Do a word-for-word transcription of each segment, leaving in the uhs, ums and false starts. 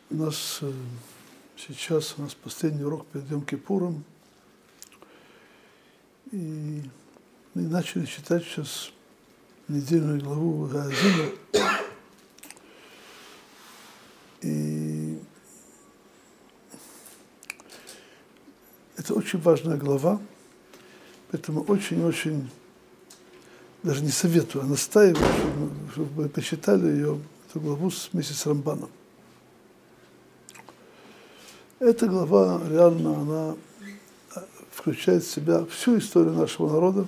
У нас э, сейчас у нас последний урок перед Йом-Кипуром. И мы начали читать сейчас недельную главу Гаазина. И это очень важная глава, поэтому очень-очень, даже не советую, а настаиваю, чтобы, чтобы вы почитали ее, эту главу вместе с Рамбаном. Эта глава реально, она включает в себя всю историю нашего народа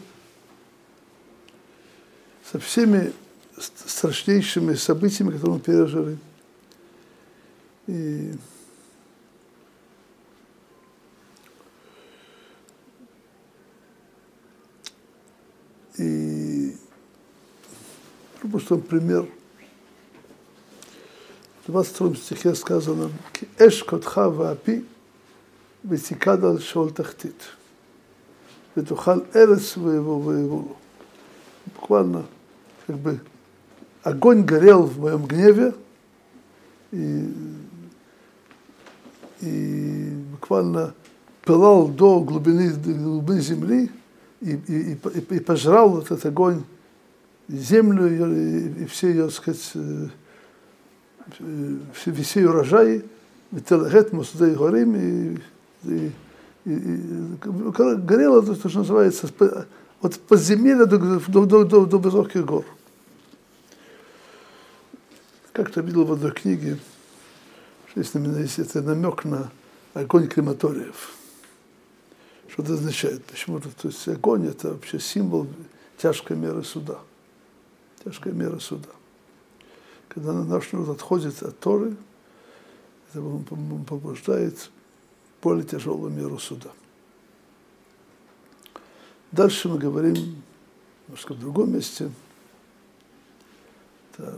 со всеми страшнейшими событиями, которые мы пережили. И И просто пример. В двадцать втором стихе сказано: «Эш котха ваапи витикадал шол тахтит, ветухал эрец воеву воевулу». Буквально, как бы, огонь горел в моем гневе, и, и буквально пылал до глубины, до глубины земли, И, и, и, и пожрал этот огонь землю и, и все ее, так сказать, все, все ее урожаи, и, и, и, и горело то, что называется, от подземелья до, до, до, до, до высоких гор. Как-то видел в одной книге, что есть это намек на огонь крематориев. Что это означает? Почему-то, то есть огонь – это вообще символ тяжкой меры суда. Тяжкая мера суда. Когда наш народ отходит от Торы, это он побуждает более тяжелую меру суда. Дальше мы говорим, немножко в другом месте. Это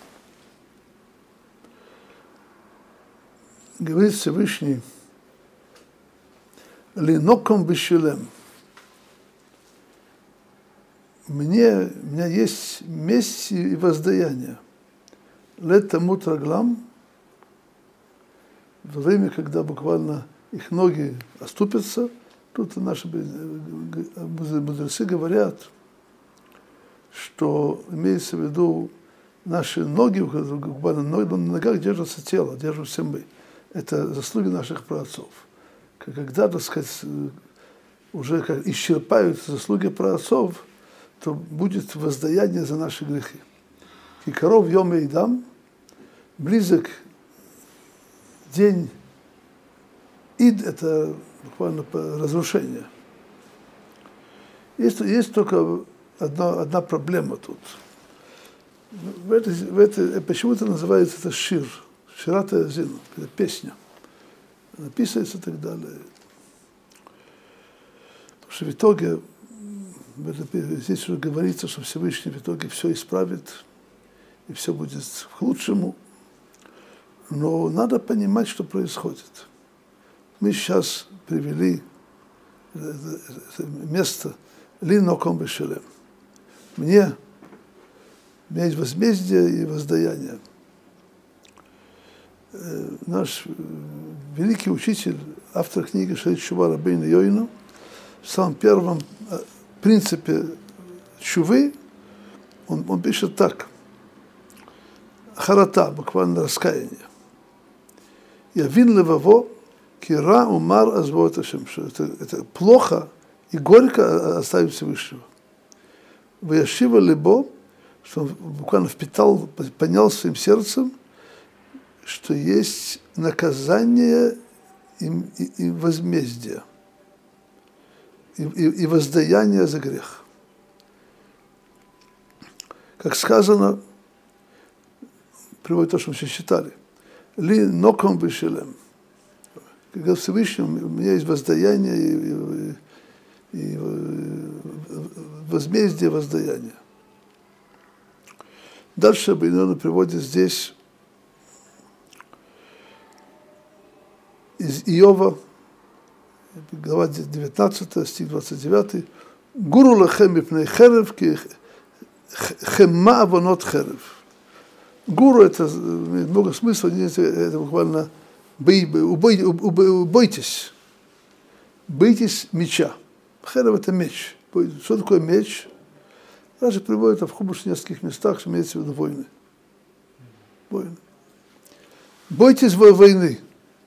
говорит Всевышний: «Линоком бешелем». Мне, у меня есть месть и воздаяние. Летамут раглам, во время, когда буквально их ноги оступятся. Тут наши мудрецы говорят, что имеется в виду наши ноги, буквально на ногах держится тело, держимся мы. Это заслуги наших праотцов. Когда, так сказать, уже как исчерпают заслуги праотцов, то будет воздаяние за наши грехи. И коров йом и дам, близок день ид, это буквально разрушение. Есть, есть только одна, одна проблема тут. В этой, в этой, почему-то называется это шир, ширата азину, это песня. Написывается и так далее. Потому что в итоге, здесь уже говорится, что Всевышний в итоге все исправит, и все будет к лучшему. Но надо понимать, что происходит. Мы сейчас привели место линоком бешелем. Мне, у меня есть возмездие и воздаяние. Наш великий учитель, автор книги Ше'ит Тшува Рабейну Йойну, в самом первом принципе тшувы, он, он пишет так: харата, буквально раскаяние. Явин леваво, кира умар азвоет Ашем, что это, это плохо и горько оставить Всевышнего. Ваяшива либо, что он буквально впитал, понял своим сердцем, что есть наказание и, и, и возмездие, и, и, и воздаяние за грех. Как сказано, приводит то, что мы сейчас читали, «Ли ноком бешелем». Когда Всевышний, у меня есть воздаяние и, и, и возмездие воздаяния. Дальше Рабейну приводит здесь из Иова, глава девятнадцатая, стих двадцать девятый. «Гуру лахем мипней херев, ки хемма авонот херев». Гуру это имеет много смысла, это буквально бойтесь, бойтесь меча. Херев это меч. Что такое меч? Даже приводят в Хумуш в нескольких местах, что имеется в виду войны. Войны. Бойтесь войны.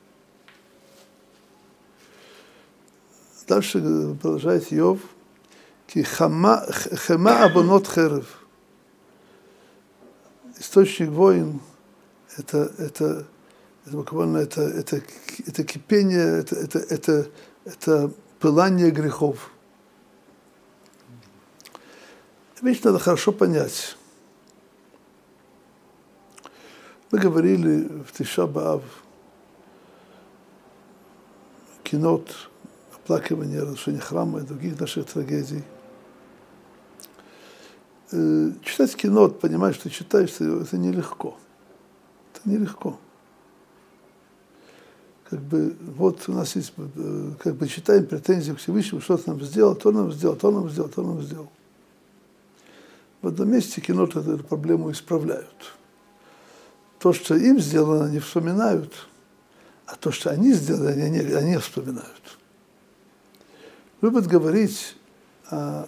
Дальше продолжает Иов. Ки хама абонот херев. Источник войн это, это, это буквально это, это, это кипение, это, это, это, это пылание грехов. Вещь надо хорошо понять. Мы говорили в Тиша б'Ав, кинот, оплакивание, разрушение храма и других наших трагедий. Читать кинот, понимать, что читаешь, это нелегко. Это нелегко. Как бы, вот у нас есть, как бы читаем претензии к Всевышнему, что-то нам сделал, то нам сделал, то нам сделал, то нам сделал. В одном месте кинот эту проблему исправляют. То, что им сделано, они вспоминают, а то, что они сделали, они, они вспоминают. Любят говорить о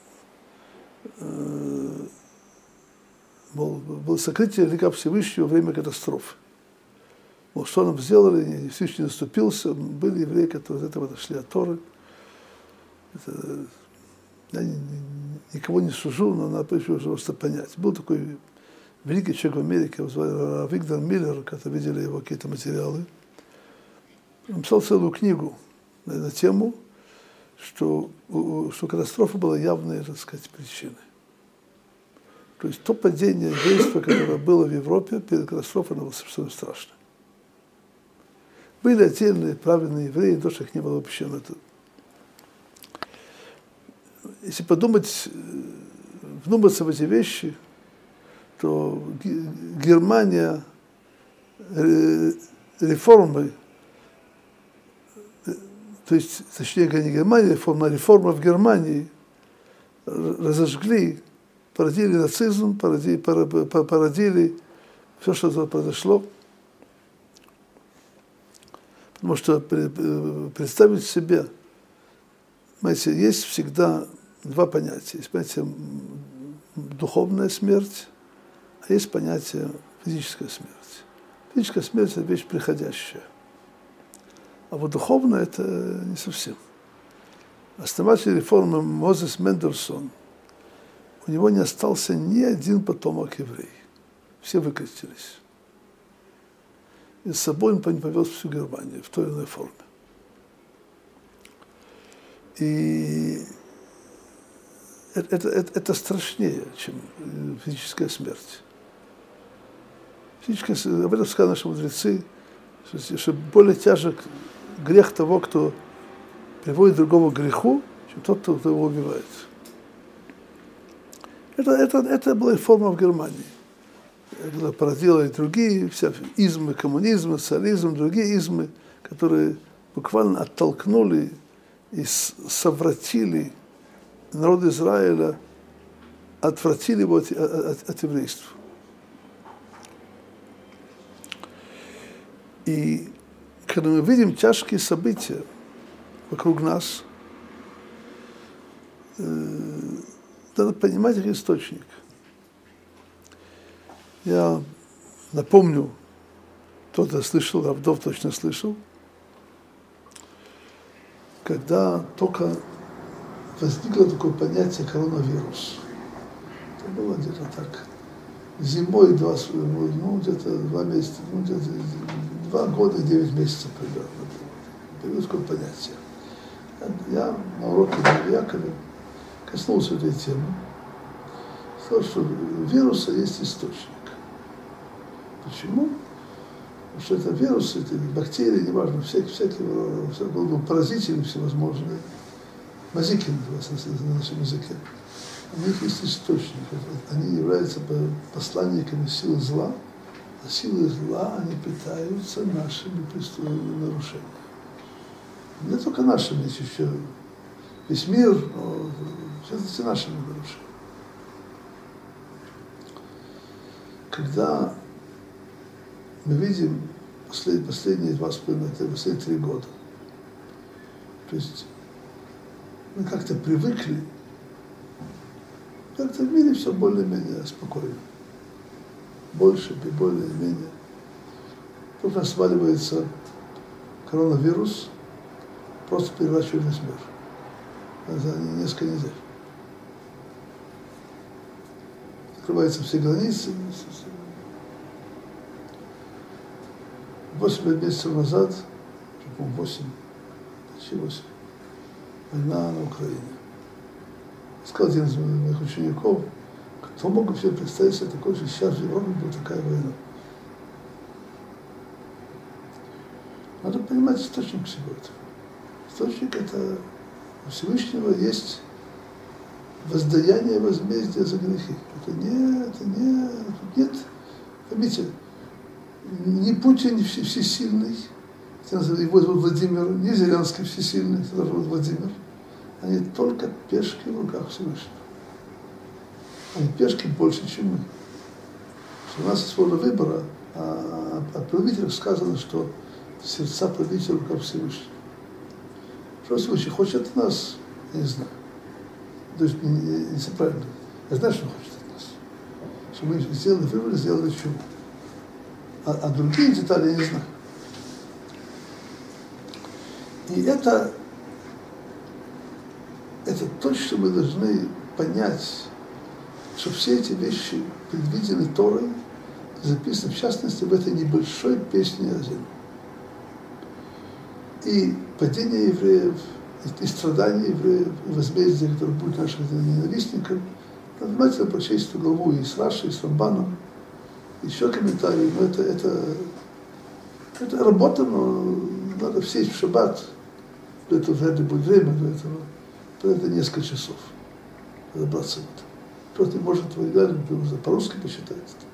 мол, было сокрытие языка Всевышнего во время катастрофы. Мол, что нам сделали, Всевышний наступился, были евреи, которые из этого отошли от Торы. Это, я никого не сужу, но надо просто понять. Был такой великий человек в Америке, его звали Виктор Миллер, когда видели его какие-то материалы. Он написал целую книгу на, на тему, что, что катастрофа была явной, так сказать, причиной. То есть то падение действия, которое было в Европе перед катастрофой, оно было совершенно страшно. Были отдельные правильные евреи, то, что их не было вообще. Это... Если подумать, вдуматься в эти вещи, то Германия реформы, то есть, точнее, не Германия реформа, а реформа в Германии разожгли, породили нацизм, породили, породили все, что произошло. Потому что представить себе, знаете, есть всегда два понятия. Есть понятие духовная смерть, а есть понятие физическая смерть. Физическая смерть – это вещь приходящая. А вот духовная – это не совсем. Основатель реформы Мозес Мендельсон, у него не остался ни один потомок еврей. Все выкрестились. И с собой он повез всю Германию в той или иной форме. И это, это, это, это страшнее, чем физическая смерть. Физическая, об этом сказали наши мудрецы, что, что более тяжек грех того, кто приводит другого к греху, чем тот, кто его убивает. Это, это, это была реформа в Германии. Это породило и другие, вся измы, коммунизм, социализм, другие измы, которые буквально оттолкнули и совратили народ Израиля, отвратили его от, от, от еврейства. И когда мы видим тяжкие события вокруг нас, э, надо понимать их источник. Я напомню, кто-то слышал, Равдов точно слышал, когда только возникло такое понятие коронавирус. Это было где-то так. Зимой два, ну, где-то два месяца, ну, где-то два года и девять месяцев примерно. Появилось такое понятие. Я на уроке в Якове коснулся этой темы. Сказал, что у вируса есть источник. Почему? Потому что это вирусы, это бактерии, неважно, всякие, всякие, всякие паразиты всевозможные. Мазики называются на нашем языке. У них есть источник. Они являются посланниками силы зла, а силы зла, они питаются нашими нарушениями. Не только нашими, есть еще весь мир, но это все нашими нарушениями. Когда мы видим послед, последние два с половиной, последние три года. То есть мы как-то привыкли, как-то в мире все более-менее спокойно. Больше, более-менее. Тут нас сваливается коронавирус, просто переворачивает весь мир. За несколько недель. Открываются все границы. Восемь месяцев назад, по-моему, восемь, почти восемь, война на Украине. Сказал один из моих учеников, кто мог бы себе представить себе такое, что сейчас в Европе была такая война. Надо понимать источник всего этого. Источник это у Всевышнего есть воздаяние, возмездие за грехи. Это не, это не, нет, поймите, не Путин не всесильный, его зовут Владимир, не Зеленский всесильный, это тоже Владимир. Они только пешки в руках Всевышнего. Они пешки больше, чем мы. Что у нас есть воля выбора, а о правителях сказано, что сердца правителя в руках Всевышнего. Что Всевышний хочет от нас, я не знаю. То есть не, не, не правильно. Я знаю, что он хочет от нас. Чтобы мы сделали выбор, сделали чего. А, а другие детали я не знаю. И это, это то, что мы должны понять, что все эти вещи предвидены Торой, записаны в частности в этой небольшой песне о земле. И падение евреев, и страдания евреев, и возмездие, которое будет нашим ненавистникам, надо внимательно прочесть эту главу и с Рашей, и с Рамбаном, еще комментарии, но это, это, это работа, но надо сесть в шаббат, для этого вряд ли будет время, для этого, для этого несколько часов разобраться в этом. Кто-то не может в оригинале, по-русски посчитать.